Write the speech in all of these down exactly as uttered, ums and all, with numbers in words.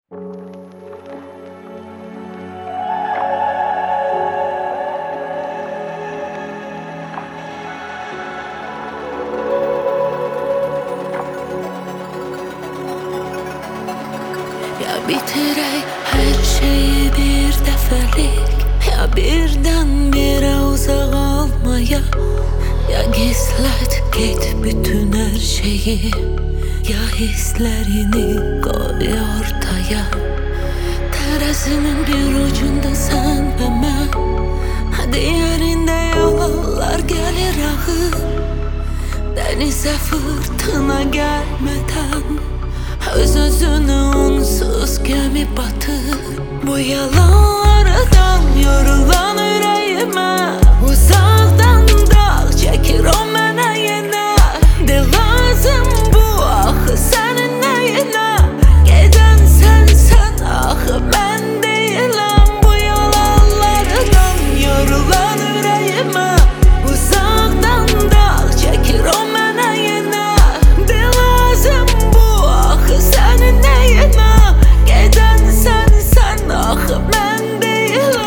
Ya bitirey her şeyi bir dəfəlik, ya birdən birə uzaq olmaya, ya gizlət get bütün her şeyi, ya hislerini koy ortaya. Terazinin bir ucunda sen ve ben, diğerinde yollar gelir ağır. Denize fırtına gelmeden öz özüne onsuz gemi batır. Bu yalanlardan yorulan yüreğime uzaktan dağ çekir o mənə yenə. De lazım bu axı sənin nəyinə? Gedən sənsən axı mən deyiləm. Bu yalanlardan yorulan yüreğime uzaktan dağ çekir o mənə yenə. De lazım bu axı sənin nəyinə? Gedən sənsən axı mən deyiləm.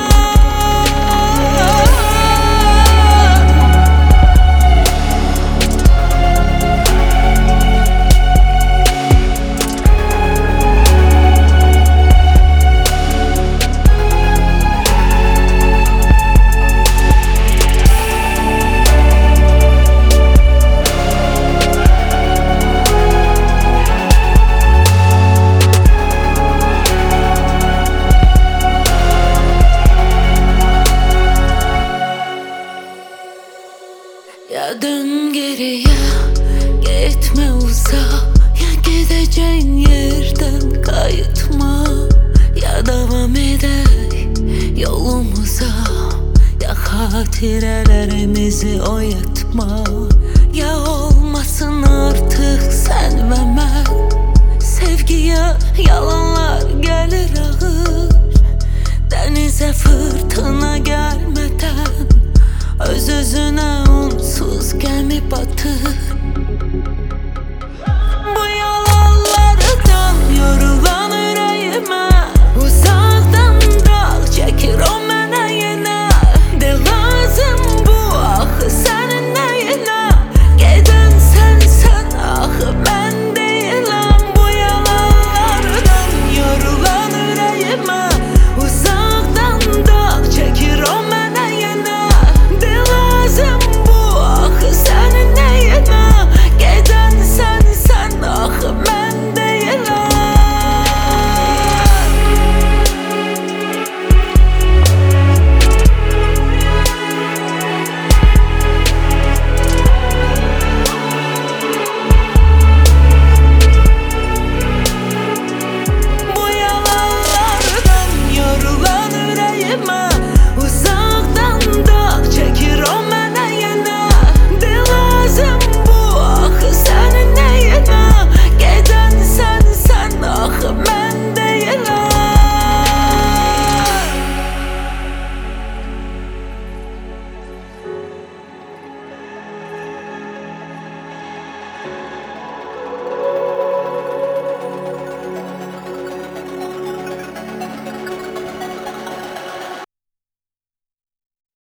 Ya dön geriye, gitme uzağa. Ya gideceğin yerden kayıtma. Ya devam edek yolumuza. Ya hatirelerimizi oyatma. Ya olmasın artık sen ve ben. Sevgiye yalanlar gelir ağır. Denize fırtına gelmeden öz özüne onsuz gemi batır.